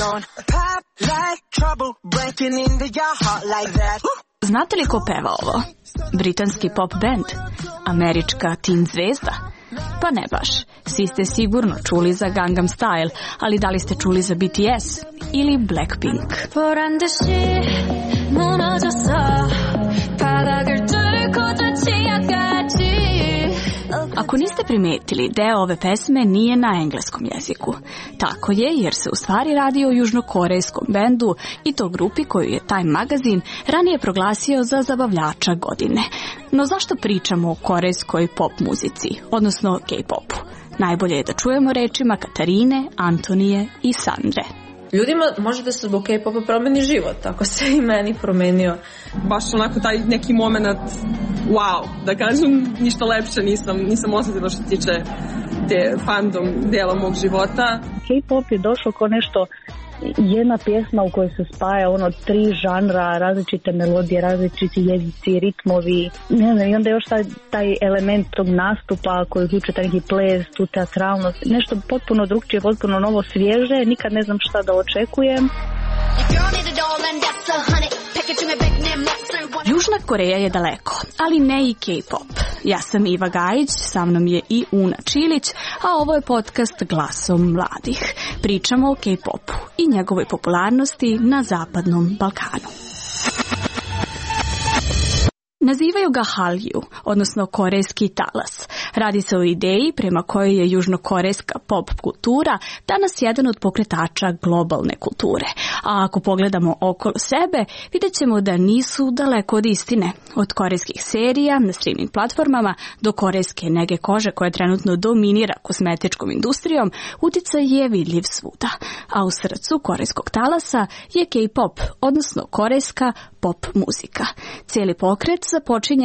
don't pop like trouble breaking into your heart like that. Znate li ko peva ovo? Britanski pop band? Američka teen zvezda? Pa ne baš. Svi ste sigurno čuli za Gangnam Style, ali da li ste čuli za BTS ili Blackpink? Ako niste primetili, deo ove pesme nije na engleskom jeziku. Tako je, jer se u stvari radi o južnokorejskom bendu i to grupi koju je Time magazin ranije proglasio za zabavljača godine. No zašto pričamo o korejskoj pop muzici, odnosno K-popu? Najbolje je da čujemo rečima Katarine, Antonije i Sandre. Ljudima može da se zbog K-popa promeni život, tako se i meni promenio. Baš onako taj neki moment, wow, da kažem, ništa lepše nisam osjetila što tiče te fandom dela mog života. K-pop je došao kao nešto, jedna pjesma u kojoj se spaja tri žanra, različite melodije, različiti jezici, ritmovi, ne znam, i onda još taj element tog nastupa koji uključuje taj neki ples, tu teatralnost, nešto potpuno drugčije, potpuno novo, svježe, nikad ne znam šta da očekujem. Južna Koreja je daleko, ali ne i K-pop. Ja sam Iva Gajić, sa mnom je i Una Čilić, a ovo je podcast Glasom mladih. Pričamo o K-popu i njegovoj popularnosti na Zapadnom Balkanu. Nazivaju ga Hallyu, odnosno korejski talas. Radi se o ideji prema kojoj je južnokorejska pop kultura danas jedan od pokretača globalne kulture. A ako pogledamo okolo sebe, vidjet ćemo da nisu daleko od istine. Od korejskih serija na streaming platformama do korejske nege kože koja trenutno dominira kozmetičkom industrijom, uticaj je vidljiv svuda. A u srcu korejskog talasa je K-pop, odnosno korejska pop muzika. Cijeli pokret započinje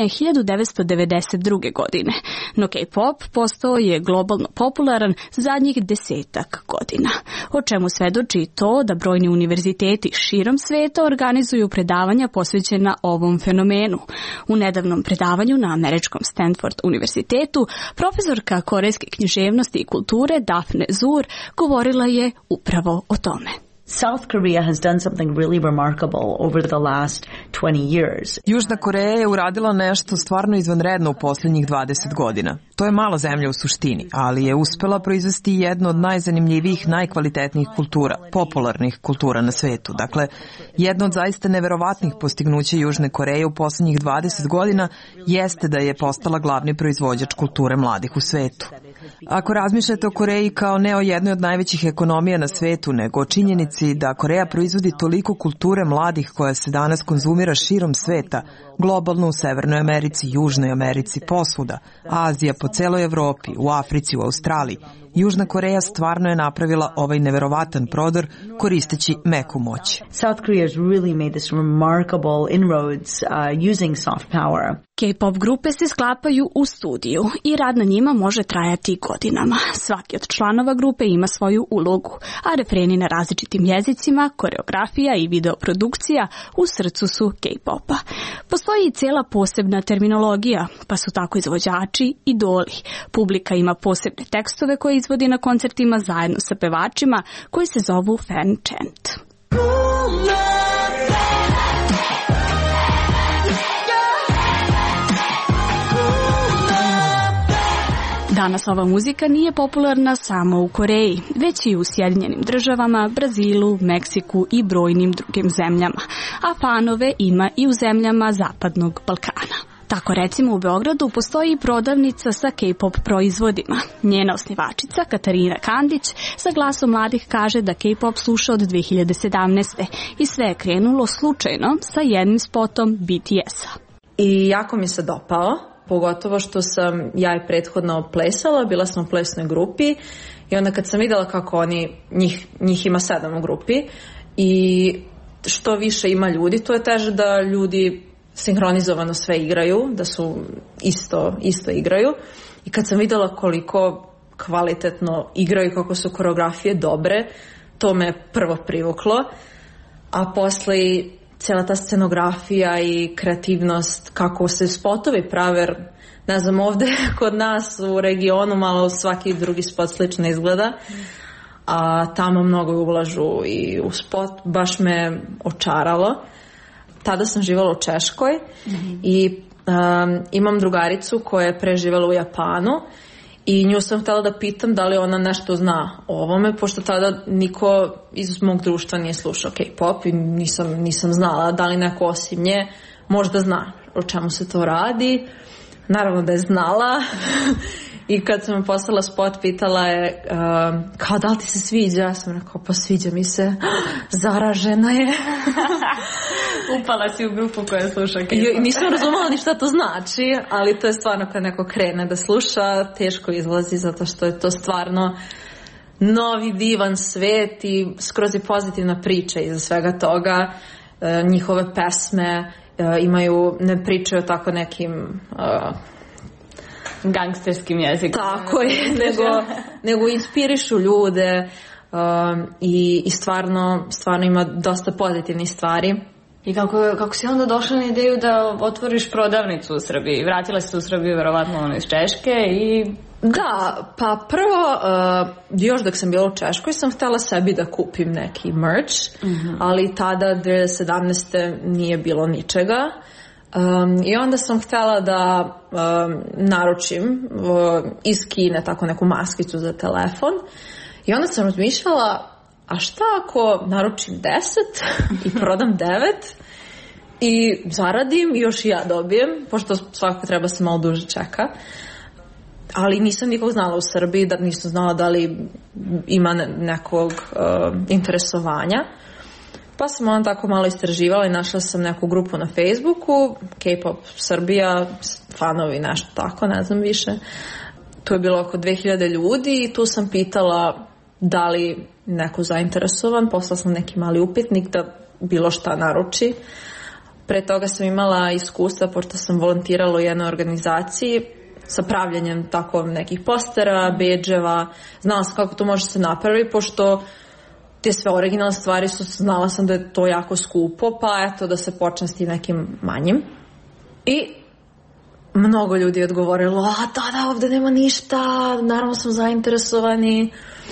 1992. godine, no K-pop postao je globalno popularan zadnjih 10 godina. O čemu svedoči to da brojni univerziteti širom sveta organizuju predavanja posvećena ovom fenomenu. U nedavnom predavanju na američkom Stanford univerzitetu profesorka korejske književnosti i kulture Daphne Zur govorila je upravo o tome. South Korea has done something really remarkable over the last 20 years. Južna Koreja je uradila nešto stvarno izvanredno u posljednjih 20 godina. To je mala zemlja u suštini, ali je uspela proizvesti jednu od najzanimljivijih, najkvalitetnijih kultura, popularnih kultura na svetu. Dakle, jedno od zaista neverovatnih postignuća Južne Koreje u posljednjih 20 godina jeste da je postala glavni proizvođač kulture mladih u svetu. Ako razmišljate o Koreji kao ne o jednoj od najvećih ekonomija na svetu, nego o činjenici da Koreja proizvodi toliko kulture mladih koja se danas konzumira širom sveta, globalno u Severnoj Americi, Južnoj Americi, posvuda, Azija, po celoj Evropi, u Africi, u Australiji, Južna Koreja stvarno je napravila ovaj neverovatan prodor koristeći meku moć. South Korea has really made this remarkable inroads using soft power. K-pop grupe se sklapaju u studiju i rad na njima može trajati godinama. Svaki od članova grupe ima svoju ulogu, a refreni na različitim jezicima, koreografija i videoprodukcija u srcu su K-popa. Postoji i cijela posebna terminologija, pa su tako izvođači idoli. Publika ima posebne tekstove koje izvodi na koncertima zajedno sa pevačima koji se zovu fan chant. Danas ova muzika nije popularna samo u Koreji, već i u Sjedinjenim Državama, Brazilu, Meksiku i brojnim drugim zemljama, a fanove ima i u zemljama Zapadnog Balkana. Tako recimo u Beogradu postoji prodavnica sa K-pop proizvodima. Njena osnivačica Katarina Kandić sa Glasom mladih kaže da K-pop sluša od 2017. i sve je krenulo slučajno sa jednim spotom BTS-a. I jako mi se dopao. Pogotovo što sam ja i prethodno plesala, bila sam u plesnoj grupi i onda kad sam vidjela kako njih ima 7 u grupi i što više ima ljudi, to je teže da ljudi sinhronizovano sve igraju, da su isto igraju. I kad sam vidjela koliko kvalitetno igraju, kako su koreografije dobre, to me prvo privuklo, a poslije cijela ta scenografija i kreativnost, kako se spotovi prave, ne znam, ovdje kod nas u regionu malo svaki drugi spot slično izgleda, a tamo mnogo ulažu i u spot, baš me očaralo. Tada sam živjela u Češkoj i imam drugaricu koja je preživjela u Japanu i nju sam htjela da pitam da li ona nešto zna o ovome, pošto tada niko iz mog društva nije slušao K-pop i nisam znala da li neko osim nje možda zna o čemu se to radi. Naravno da je znala. I kad sam me poslala spot, pitala je kao da li ti se sviđa? Ja sam rekao pa sviđa mi se. Zaražena je. Upala si u grupu koja sluša K-pop. I nisam razumela ni šta to znači, ali to je stvarno kad neko krene da sluša, teško izlazi zato što je to stvarno novi divan svet i skroz je pozitivna priča iza svega toga. Njihove pesme imaju, ne pričaju tako nekim gangsterskim jezikom. Tako je, nego inspirišu ljude i stvarno ima dosta pozitivnih stvari. I kako si onda došla na ideju da otvoriš prodavnicu u Srbiji? Vratila si se u Srbiju verovatno iz Češke i... Da, pa prvo, još dok sam bila u Češkoj sam htjela sebi da kupim neki merch, ali tada 2017. nije bilo ničega. I onda sam htjela da naručim iz Kine tako neku maskicu za telefon i onda sam razmišljala, a šta ako naručim 10 i prodam 9 i zaradim i još i ja dobijem, pošto svakako treba se malo duže čeka. Ali nisam nikog znala u Srbiji, da nisam znala da li ima nekog interesovanja. Pa sam onda tako malo istraživala i našla sam neku grupu na Facebooku, K-pop Srbija, fanovi, nešto tako, ne znam više. Tu je bilo oko 2000 ljudi i tu sam pitala da li neko zainteresovan, poslala sam neki mali upitnik da bilo šta naruči. Pre toga sam imala iskustva, pošto sam volontirala u jednoj organizaciji sa pravljenjem tako nekih postera, bedževa. Znala sam kako to može se napraviti, pošto te sve originalne stvari znala sam da je to jako skupo, pa eto da se počne s tim nekim manjim. I mnogo ljudi je odgovorilo, da, ovdje nema ništa, naravno sam zainteresovani.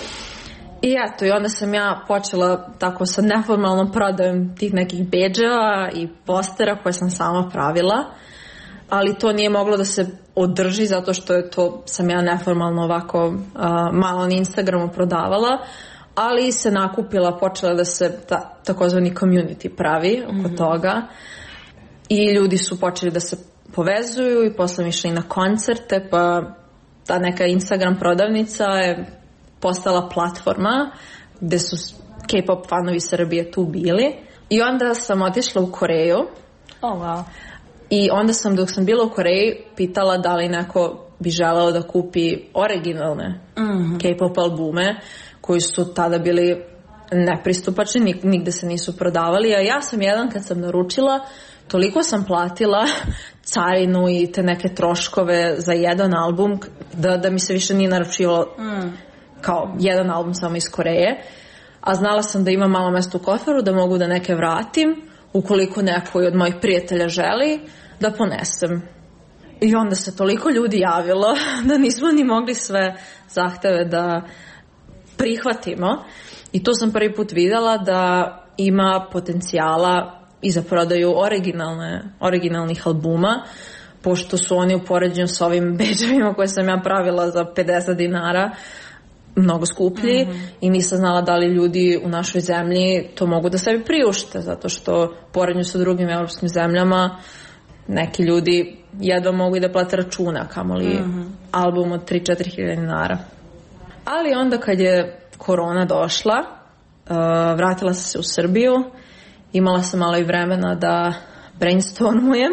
I eto, i onda sam ja počela tako sa neformalnom prodajom tih nekih bedževa i postera koje sam sama pravila, ali to nije moglo da se održi zato što je to sam ja neformalno ovako malo na Instagramu prodavala, ali se nakupila, počela da se takozvani community pravi oko toga i ljudi su počeli da se povezuju i posle mi išli na koncerte, pa ta neka Instagram prodavnica je postala platforma gde su K-pop fanovi Srbije tu bili i onda sam otišla u Koreju. Wow. I onda sam, dok sam bila u Koreji, pitala da li neko bi želeo da kupi originalne K-pop albume koji su tada bili nepristupačni, nigde se nisu prodavali, a ja sam jedan kad sam naručila, toliko sam platila carinu i te neke troškove za jedan album da mi se više nije naručivalo kao jedan album samo iz Koreje, a znala sam da ima malo mesta u koferu, da mogu da neke vratim ukoliko neko od mojih prijatelja želi da ponesem. I onda se toliko ljudi javilo da nismo ni mogli sve zahteve da prihvatimo. I tu sam prvi put videla da ima potencijala i za prodaju originalnih albuma, pošto su oni u poređenju s ovim bedževima koje sam ja pravila za 50 dinara mnogo skuplji i nisam znala da li ljudi u našoj zemlji to mogu da sebi priušte, zato što poređenju sa drugim evropskim zemljama neki ljudi jedva mogu i da plate računa, kamoli album od 3-4 hiljade dinara. Ali onda kad je korona došla, vratila sam se u Srbiju, imala sam malo i vremena da brainstormujem,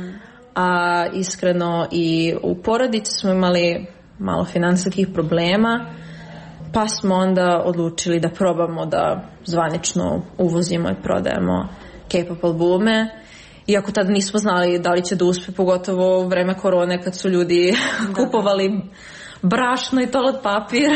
a iskreno i u porodici smo imali malo finansijskih problema, pa smo onda odlučili da probamo da zvanično uvozimo i prodajemo K-pop albume. Iako tada nismo znali da li će da uspe, pogotovo u vreme korone kad su ljudi kupovali brašno i toalet papir.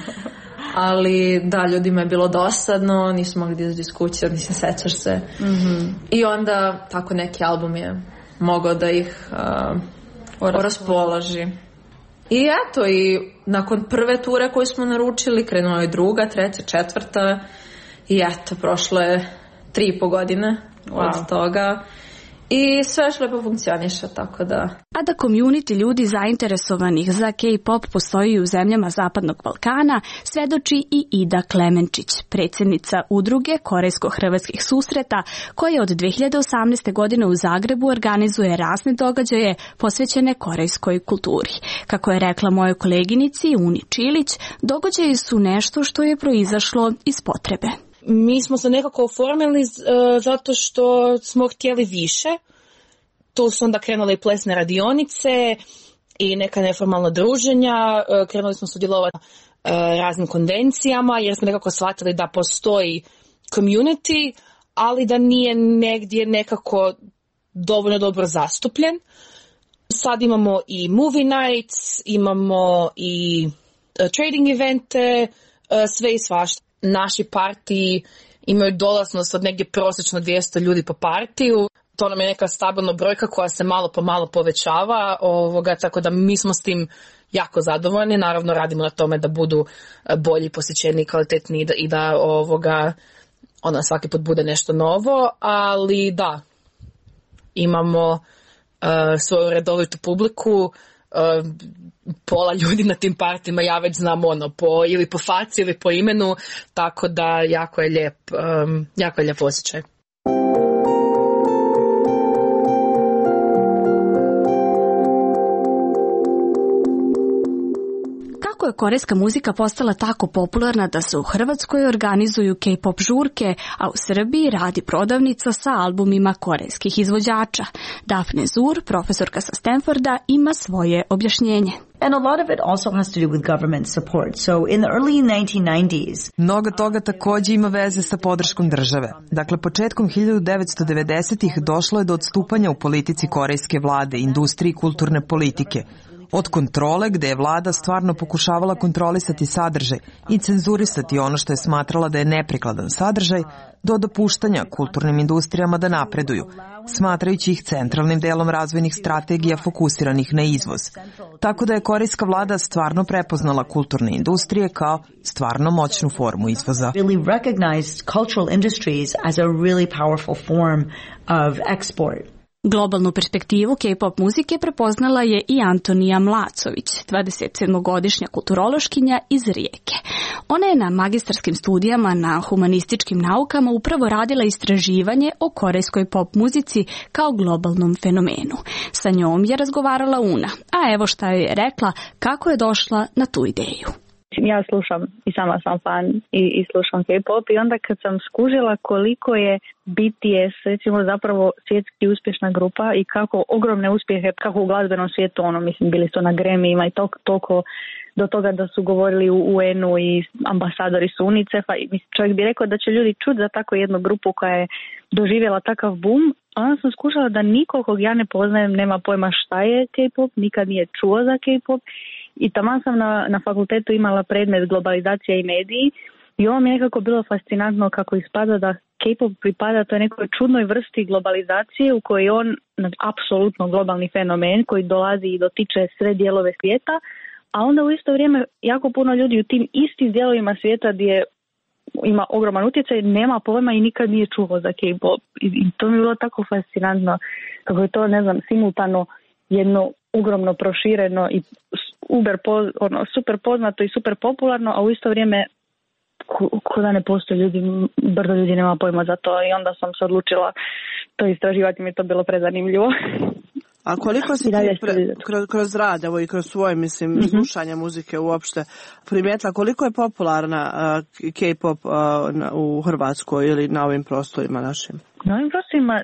Ali da, ljudima je bilo dosadno, nismo mogli da izađu iz kuće, mislim, sećaš se. I onda tako neki album je mogao da ih raspoloži. I eto, i nakon prve ture koju smo naručili, krenula je druga, treća, četvrta i eto, prošlo je 3,5 godine od toga. I sve još lepo funkcioniše, tako da... A da community ljudi zainteresovanih za K-pop postoji u zemljama Zapadnog Balkana, svedoči i Ida Klemenčić, predsjednica udruge Korejsko-hrvatskih susreta, koja od 2018. godine u Zagrebu organizuje razne događaje posvećene korejskoj kulturi. Kako je rekla mojoj koleginici Uni Čilić, događaji su nešto što je proizašlo iz potrebe. Mi smo se nekako oformili zato što smo htjeli više. Tu su onda krenule i plesne radionice i neka neformalna druženja. Krenuli smo sudjelovati raznim konvencijama jer smo nekako shvatili da postoji community, ali da nije negdje nekako dovoljno dobro zastupljen. Sad imamo i movie nights, imamo i trading evente, sve i svašta. Naši partiji imaju dolaznost od negdje prosječno 200 ljudi po partiju. To nam je neka stabilna brojka koja se malo po malo povećava, tako da mi smo s tim jako zadovoljni. Naravno radimo na tome da budu bolji, posjećeni, kvalitetniji i da svaki put bude nešto novo, ali da, imamo svoju redovitu publiku. Pola ljudi na tim partijima ja već znam ili po faci ili po imenu, tako da jako je lijep osjećaj. Kako je korejska muzika postala tako popularna da se u Hrvatskoj organizuju K-pop žurke, a u Srbiji radi prodavnica sa albumima korejskih izvođača? Daphne Zur, profesorka sa Stanforda, ima svoje objašnjenje. And a lot of it also has to do with government support. So in the early 1990s... Mnogo toga takođe ima veze sa podrškom države. Dakle, početkom 1990-ih došlo je do odstupanja u politici korejske vlade, industriji kulturne politike. Od kontrole, gde je vlada stvarno pokušavala kontrolisati sadržaj i cenzurisati ono što je smatrala da je neprikladan sadržaj, do dopuštanja kulturnim industrijama da napreduju, smatrajući ih centralnim delom razvojnih strategija fokusiranih na izvoz. Tako da je korejska vlada stvarno prepoznala kulturne industrije kao stvarno moćnu formu izvoza. Really recognized cultural industries as a really powerful form of export. Globalnu perspektivu K-pop muzike prepoznala je i Antonija Mlacović, 27-godišnja kulturološkinja iz Rijeke. Ona je na magistarskim studijama na humanističkim naukama upravo radila istraživanje o korejskoj pop muzici kao globalnom fenomenu. Sa njom je razgovarala Una, a evo šta joj je rekla kako je došla na tu ideju. Ja slušam i sama sam fan i slušam K-pop i onda kad sam skužila koliko je BTS recimo zapravo svjetski uspješna grupa i kako ogromne uspjehe, kako u glazbenom svijetu, bili su na Grammy-ima i toliko do toga da su govorili u UN-u i ambasadori su UNICEF-a i čovjek bi rekao da će ljudi čuti za tako jednu grupu koja je doživjela takav boom, a onda sam skušala da niko kog ja ne poznajem nema pojma šta je K-pop, nikad nije čuo za K-pop. I taman sam na fakultetu imala predmet globalizacija i mediji i ovo mi je nekako bilo fascinantno kako ispada da K-pop pripada toj nekoj čudnoj vrsti globalizacije u kojoj je on apsolutno globalni fenomen koji dolazi i dotiče sve dijelove svijeta, a onda u isto vrijeme jako puno ljudi u tim istim dijelovima svijeta gdje ima ogroman utjecaj, nema pojma i nikad nije čuo za K-pop. I to mi je bilo tako fascinantno kako je to, simultano jedno ogromno prošireno i super poznato i super popularno, a u isto vrijeme ko da ne postoji ljudi, brdo ljudi nema pojma za to i onda sam se odlučila to istraživati, mi je to bilo prezanimljivo. A koliko si kroz rad i kroz svoje, slušanje muzike uopšte primijetila, koliko je popularna K-pop u Hrvatskoj ili na ovim prostorima našim? Na ovim prostorima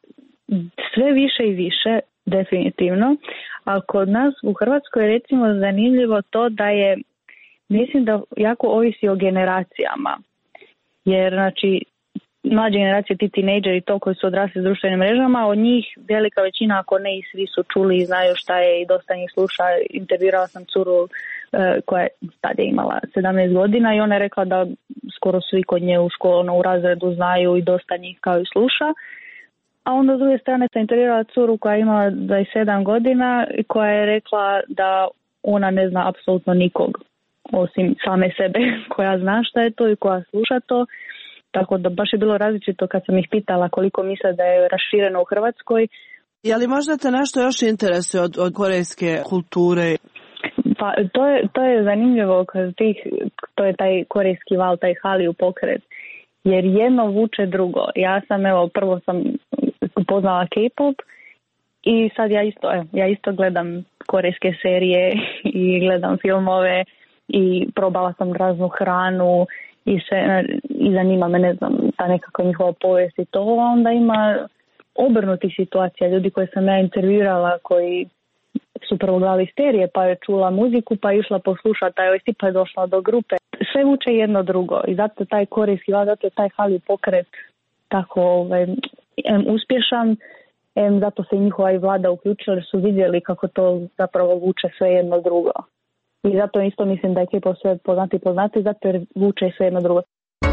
sve više i više, definitivno, a kod nas u Hrvatskoj je recimo zanimljivo to da je, mislim da jako ovisi o generacijama, jer mlađe generacije, ti tinejdžeri, to koji su odrasli s društvenim mrežama, od njih velika većina, ako ne i svi su čuli i znaju šta je i dosta njih sluša. Intervjuirala sam curu koja je tad je imala 17 godina i ona je rekla da skoro svi kod nje u školu, u razredu znaju i dosta njih kao i sluša. A onda s druge strane sam intervjuirala curu koja je imala 27 godina i koja je rekla da ona ne zna apsolutno nikog osim same sebe koja zna šta je to i koja sluša to. Tako da baš je bilo različito kad sam ih pitala koliko misle da je rašireno u Hrvatskoj. Je li možda te nešto još interesuje od korejske kulture? Pa to je zanimljivo to je taj korejski val, taj Hallyu pokret. Jer jedno vuče drugo. Prvo sam upoznala K-pop i sad ja isto gledam korejske serije i gledam filmove i probala sam raznu hranu i zanima me, ne znam, ta nekakva njihova povijest i to. Onda ima obrnutih situacija, ljudi koje sam ja intervjuirala koji su prvo gledali serije, pa je čula muziku, pa je išla poslušati, pa je došla do grupe. Sve vuče jedno drugo i zato taj korejski val, zato je taj Hallyu pokret tako uspješan, zato se i njihova i vlada uključila jer su vidjeli kako to zapravo vuče sve jedno drugo. I zato isto mislim da je K-pop sve poznati, zato jer vuče sve jedno drugo.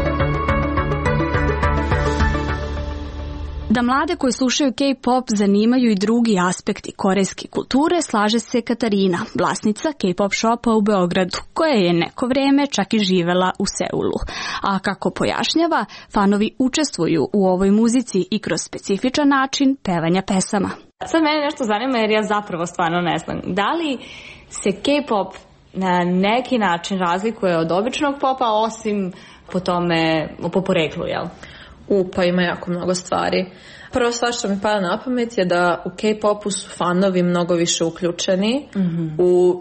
Da mlade koji slušaju K-pop zanimaju i drugi aspekti korejske kulture, slaže se Katarina, vlasnica K-pop shopa u Beogradu, koja je neko vreme čak i živela u Seulu. A kako pojašnjava, fanovi učestvuju u ovoj muzici i kroz specifičan način pevanja pesama. Sad mene nešto zanima jer ja zapravo stvarno ne znam. Da li se K-pop na neki način razlikuje od običnog popa, osim po poreklu, jel? Pa ima jako mnogo stvari. Prva stvar što mi pada na pamet je da u K-popu su fanovi mnogo više uključeni u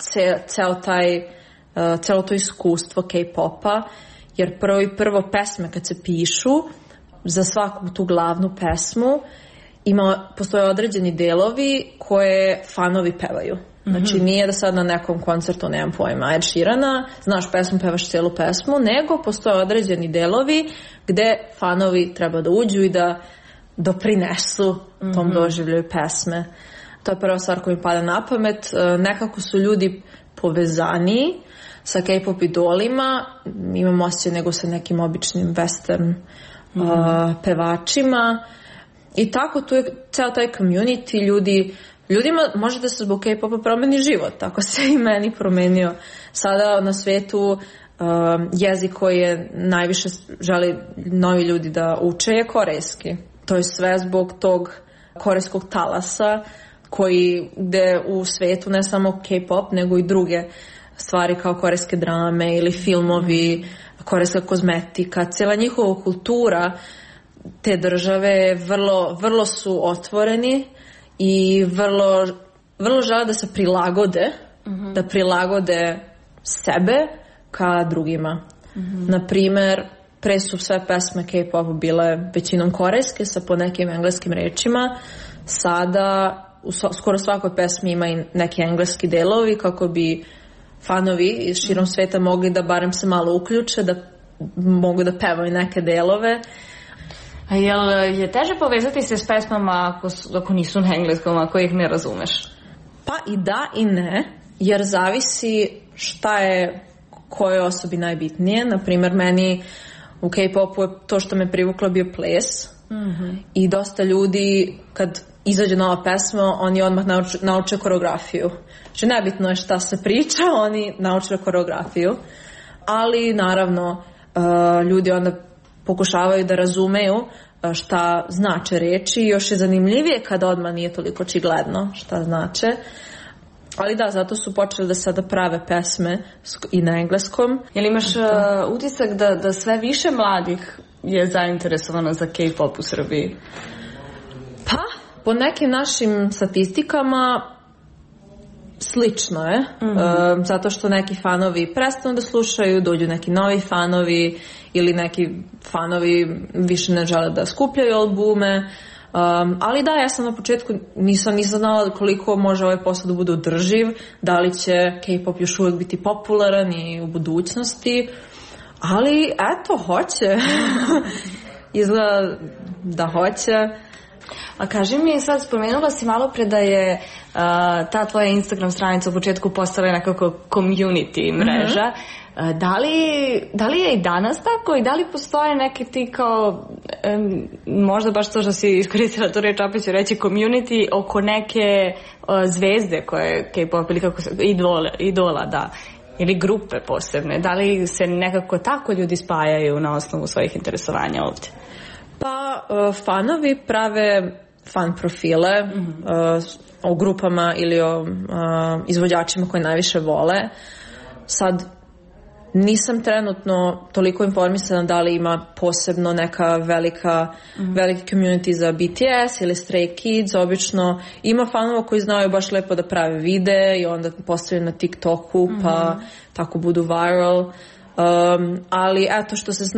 celo to iskustvo K-popa, jer prvo pesme kad se pišu, za svaku tu glavnu pesmu postoje određeni delovi koje fanovi pevaju. Znači nije da sad na nekom koncertu, nemam pojma, Ed Sheerana, znaš pesmu, pevaš cijelu pesmu, nego postoje određeni delovi gde fanovi treba da uđu i da doprinesu tom doživljaju pesme. To je prva stvar koja mi pada na pamet. Nekako su ljudi povezaniji sa K-pop idolima, imam osjećaj nego sa nekim običnim western pevačima i tako tu je ceo taj community, ljudima može da se zbog K-popa promeni život, tako se i meni promenio. Sada na svetu jezik koji je najviše želi novi ljudi da uče je korejski. To je sve zbog tog korejskog talasa gde u svetu ne samo K-pop nego i druge stvari kao korejske drame ili filmovi, korejska kozmetika, cijela njihova kultura te države vrlo su otvoreni i vrlo žele da se prilagode, da prilagode sebe ka drugima. Naprimer, pre su sve pesme K-popa bile većinom korejske sa po nekim engleskim rečima. Sada u skoro svakoj pesmi ima i neki engleski delovi kako bi fanovi iz širom sveta mogli da barem se malo uključe, da mogu da pevaju neke delove. A je teže povezati se s pesmama ako nisu na engleskom, ako ih ne razumeš? Pa i da i ne, jer zavisi šta je kojoj osobi najbitnije. Naprimjer, meni u K-popu je to što me privuklo bio ples i dosta ljudi kad izađe nova pesma, oni odmah nauče koreografiju. Znači nebitno je šta se priča, oni nauče koreografiju, ali naravno ljudi onda pokušavaju da razumeju šta znače reči i još je zanimljivije kada odmah nije toliko očigledno šta znače. Ali da, zato su počeli da sada prave pesme i na engleskom. Jel imaš utisak da sve više mladih je zainteresovano za K-pop u Srbiji? Pa, po nekim našim statistikama slično je. Zato što neki fanovi prestanu da slušaju, dođu neki novi fanovi ili neki fanovi više ne žele da skupljaju albume. Ali da, ja sam na početku nisam znala koliko može ovaj posao da bude održiv, da li će K-pop još uvijek biti popularan i u budućnosti, ali eto, hoće. Izgleda da hoće. A kaži mi, sad spomenula si malo pre da je ta tvoja Instagram stranica u početku postala nekako community mreža. Da li je i danas tako i da li postoje neke ti kao možda baš to što si iskoristila tu reč, opet ću reći community oko neke zvezde koje K-pop ili kako se idola da, ili grupe posebne, da li se nekako tako ljudi spajaju na osnovu svojih interesovanja ovdje? Pa fanovi prave fan profile o grupama ili o izvođačima koje najviše vole. Sad nisam trenutno toliko informisana da li ima posebno neka veliki community za BTS ili Stray Kids. Obično ima fanova koji znaju baš lepo da prave videe i onda postavljaju na TikToku pa tako budu viral. Ali eto,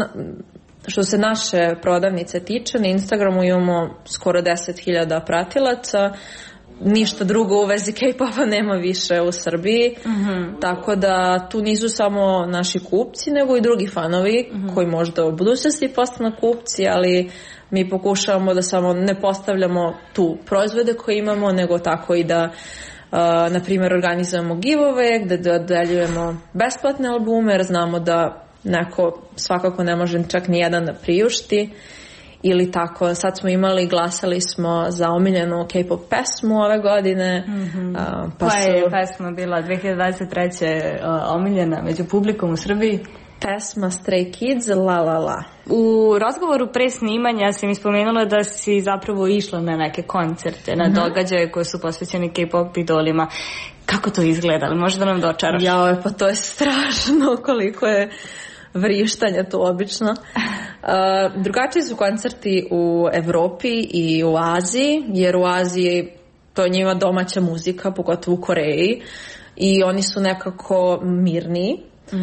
što se naše prodavnice tiče, na Instagramu imamo skoro 10.000 pratilaca. Ništa drugo u vezi K-popa nema više u Srbiji, tako da tu nisu samo naši kupci, nego i drugi fanovi koji možda u budućnosti postanu kupci, ali mi pokušavamo da samo ne postavljamo tu proizvode koje imamo, nego tako i da na primjer organizujemo giveaway gde dodeljujemo besplatne albume, jer znamo da neko svakako ne može čak ni jedan da priušti. Ili tako, sad smo glasali smo za omiljenu K-pop pesmu ove godine. Koja je pesma bila 2023. omiljena među publikom u Srbiji? Pesma Stray Kids, La La La. U razgovoru pre snimanja si mi spomenula da si zapravo išla na neke koncerte, na događaje koje su posvećeni K-pop idolima. Kako to izgleda? Ali možda nam dočaraš? Jao, pa to je strašno koliko je vrištanja tu obično. Drugačiji su koncerti u Evropi i u Aziji, jer u Aziji to je njima domaća muzika, pogotovo u Koreji, i oni su nekako mirniji.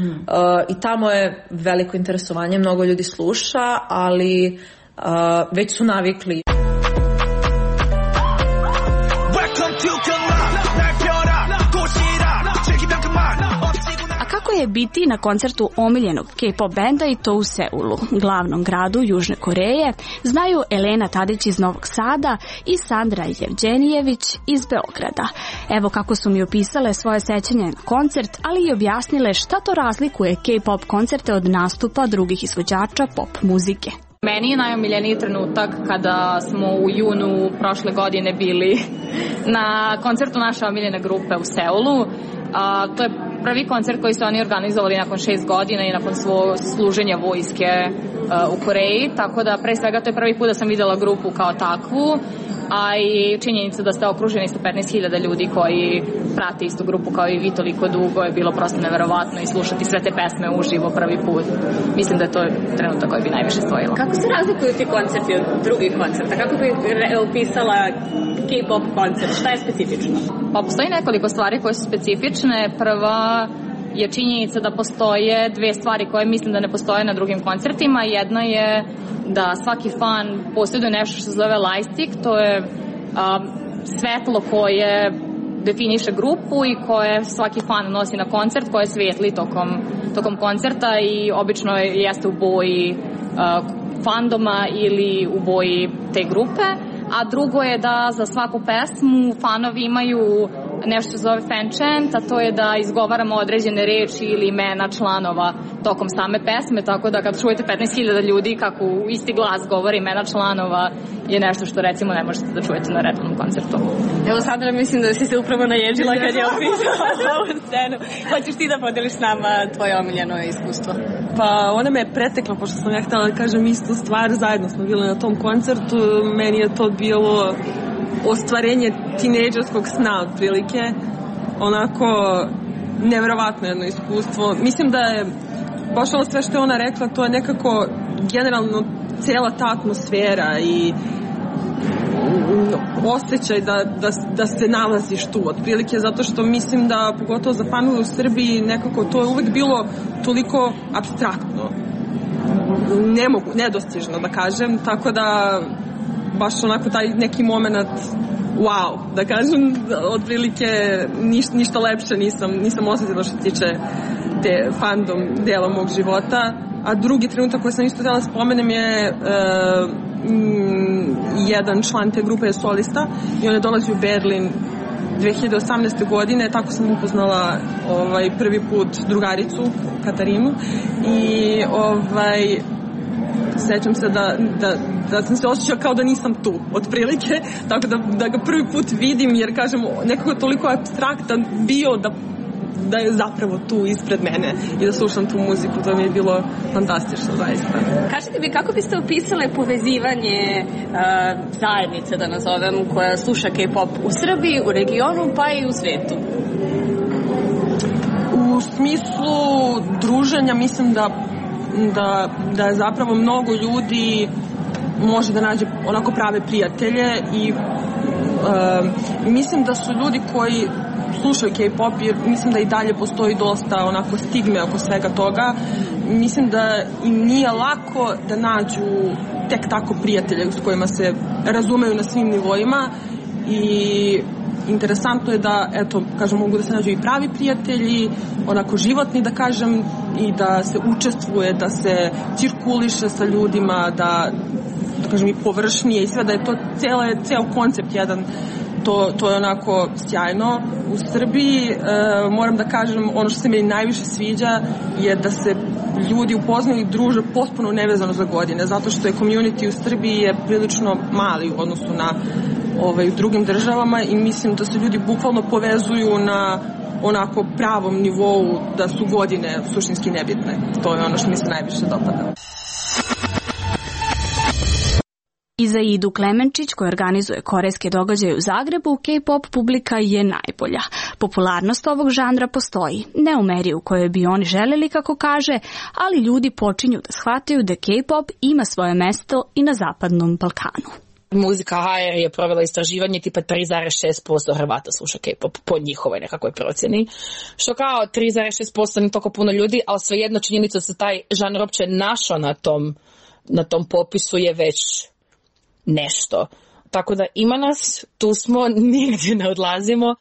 I tamo je veliko interesovanje, mnogo ljudi sluša, ali već su navikli. Kako je biti na koncertu omiljenog K-pop benda i to u Seulu, glavnom gradu Južne Koreje, znaju Elena Tadić iz Novog Sada i Sandra Jevđenijević iz Beograda. Evo kako su mi opisale svoje sećanje na koncert, ali i objasnile šta to razlikuje K-pop koncerte od nastupa drugih izvođača pop muzike. Meni je najomiljeniji trenutak kada smo u junu prošle godine bili na koncertu naše omiljene grupe u Seulu. To je prvi koncert koji su oni organizovali nakon 6 godina i nakon svog služenja vojske u Koreji, tako da pre svega to je prvi put da sam videla grupu kao takvu, a i činjenica da ste okruženi sa 15.000 ljudi koji prate istu grupu kao i vi toliko dugo je bilo prosto neverovatno i slušati sve te pesme uživo prvi put. Mislim da je to trenutak koji bi najviše stvojila. Kako se razlikuju ti koncerti od drugih koncerta? Kako bi opisala K-pop koncert? Šta je specifično? Pa postoji nekoliko stvari koje su specifične. Prva je činjenica da postoje dve stvari koje mislim da ne postoje na drugim koncertima. Jedna je da svaki fan posjeduje nešto što se zove lightstick, to je svetlo koje definiše grupu i koje svaki fan nosi na koncert, koje svijetli tokom koncerta i obično jeste u boji fandoma ili u boji te grupe. A drugo je da za svaku pesmu fanovi imaju nešto se zove fan chant, a to je da izgovaramo određene reči ili imena članova tokom same pesme, tako da kad čujete 15.000 ljudi kako u isti glas govori imena članova je nešto što recimo ne možete da čujete na redovnom koncertu. Evo Sandra, mislim da si se upravo naježila kad je opisala ovu scenu. Hoćeš ti da podeliš s nama tvoje omiljeno iskustvo? Pa ona me je pretekla, pošto sam ja htjela da kažem istu stvar, zajedno smo bili na tom koncertu, meni je to bilo ostvarenje tinejdžerskog sna otprilike, onako nevjerovatno jedno iskustvo. Mislim da je baš ovo sve što je ona rekla, to je nekako generalno cijela ta atmosfera i osjećaj da se nalaziš tu otprilike, zato što mislim da pogotovo za fanove u Srbiji nekako to je uvek bilo toliko apstraktno, nedostižno da kažem, tako da baš onako taj neki moment wow, da kažem, otprilike ništa lepše nisam osjetila što tiče te fandom dela mog života. A drugi trenutak koji sam isto htjela spomenem je jedan član te grupe je solista i on je dolazio u Berlin 2018. godine, tako sam upoznala prvi put drugaricu Katarinu i sećam se da sam se osjećala kao da nisam tu, otprilike, tako da ga prvi put vidim, jer kažem, nekako je toliko apstraktan bio da je zapravo tu ispred mene i da slušam tu muziku, to mi je bilo fantastično, zaista. Kažete mi, kako biste opisale povezivanje zajednice, da nazovem, koja sluša K-pop u Srbiji, u regionu, pa i u svetu? U smislu druženja mislim da je zapravo mnogo ljudi može da nađe onako prave prijatelje i mislim da su ljudi koji slušaju K-pop, jer mislim da i dalje postoji dosta onako stigme oko svega toga. Mislim da im nije lako da nađu tek tako prijatelje s kojima se razumeju na svim nivoima i interesantno je da, eto, kažem, mogu da se nađu i pravi prijatelji, onako životni, da kažem, i da se učestvuje, da se cirkuliše sa ljudima, da kažem, i površnije i sve, da je to ceo koncept jedan. To je onako sjajno. U Srbiji moram da kažem, ono što se meni najviše sviđa je da se ljudi upoznaju i druže potpuno nevezano za godine, zato što je community u Srbiji je prilično mali u odnosu na u drugim državama i mislim da se ljudi bukvalno povezuju na onako pravom nivou, da su godine suštinski nebitne. To je ono što mi se najviše dopada. I za Idu Klemenčić, koja organizuje korejske događaje u Zagrebu, K-pop publika je najbolja. Popularnost ovog žanra postoji, ne u meri u kojoj bi oni želeli, kako kaže, ali ljudi počinju da shvataju da K-pop ima svoje mesto i na Zapadnom Balkanu. Muzika HR je provela istraživanje, tipa 3,6% Hrvata sluša K-pop po njihovoj nekakvoj procjeni. Što kao 3,6% nije toliko puno ljudi, ali svejedno činjenica da se taj žanr uopće našao na tom popisu je već nešto. Tako da ima nas, tu smo, nigdje ne odlazimo.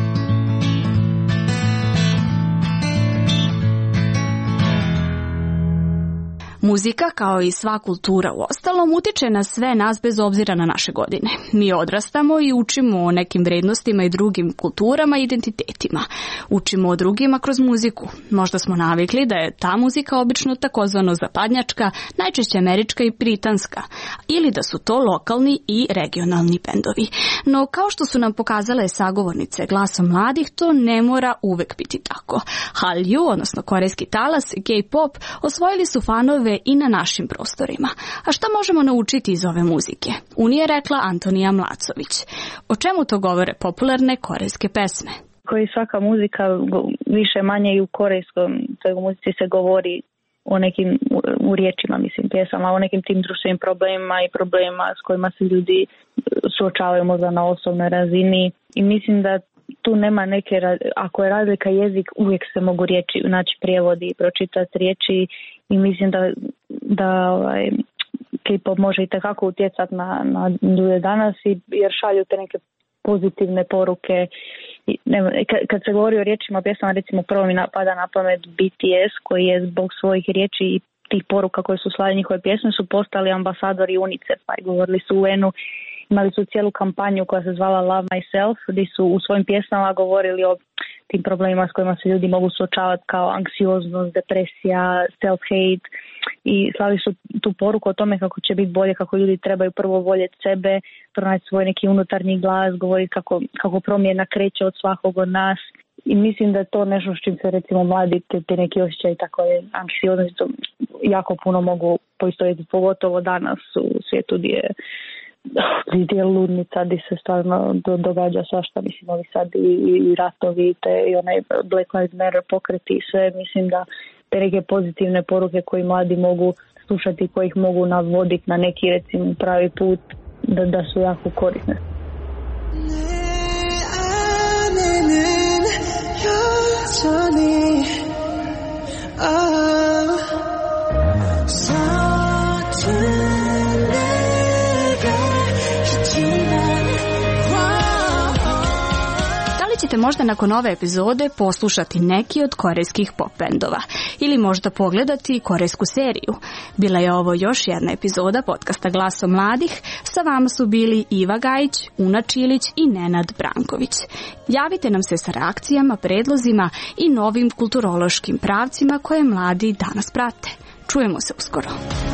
Muzika, kao i sva kultura u ostalom, utiče na sve nas bez obzira na naše godine. Mi odrastamo i učimo o nekim vrednostima i drugim kulturama i identitetima. Učimo o drugima kroz muziku. Možda smo navikli da je ta muzika obično takozvano zapadnjačka, najčešće američka i britanska, ili da su to lokalni i regionalni bendovi. No, kao što su nam pokazale sagovornice Glasom mladih, to ne mora uvek biti tako. Hallyu, odnosno korejski talas, K-pop, osvojili su fanove i na našim prostorima. A šta možemo naučiti iz ove muzike? Unije rekla Antonija Mlacović. O čemu to govore popularne korejske pesme? Koji svaka muzika, više manje i u korejskom muzici se govori o nekim, u riječima, mislim, pjesama, o nekim tim društvenim problemima i problemima s kojima se ljudi suočavaju možda na osobnoj razini. I mislim da tu nema neke, ako je razlika jezik, uvijek se mogu riječi, znači prijevodi i pročitati riječi i mislim da K-pop može i tekako utjecati na ljude danas jer šalju te neke pozitivne poruke. Kad se govori o riječima pjesama, recimo prvo mi pada na pamet BTS koji je zbog svojih riječi i tih poruka koje su slali njihove pjesme su postali ambasadori UNICEF-a i govorili su UN-u. Imali su cijelu kampanju koja se zvala Love Myself, gdje su u svojim pjesmama govorili o tim problemima s kojima se ljudi mogu suočavati kao anksioznost, depresija, self-hate i slali su tu poruku o tome kako će biti bolje, kako ljudi trebaju prvo voljeti sebe, pronaći svoj neki unutarnji glas, govoriti kako promjena kreće od svakog od nas. I mislim da je to nešto s čim se recimo mladi te neki osjećaj tako je anksioznost jako puno mogu poistovjetiti, pogotovo danas u svijetu gdje je ludnica, gdje se stvarno događa svašta, mislim, ovi sad i ratovi i onaj Black Lives Matter pokreti i sve, mislim da te neke pozitivne poruke koje mladi mogu slušati, koje ih mogu navoditi na neki, recimo, pravi put, da su jako korisne. ćete možda nakon ove epizode poslušati neki od korejskih pop bendova ili možda pogledati korejsku seriju. Bila je ovo još jedna epizoda podcasta Glaso mladih. Sa vama su bili Iva Gajić, Una Čilić i Nenad Branković. Javite nam se sa reakcijama, predlozima i novim kulturološkim pravcima koje mladi danas prate. Čujemo se uskoro.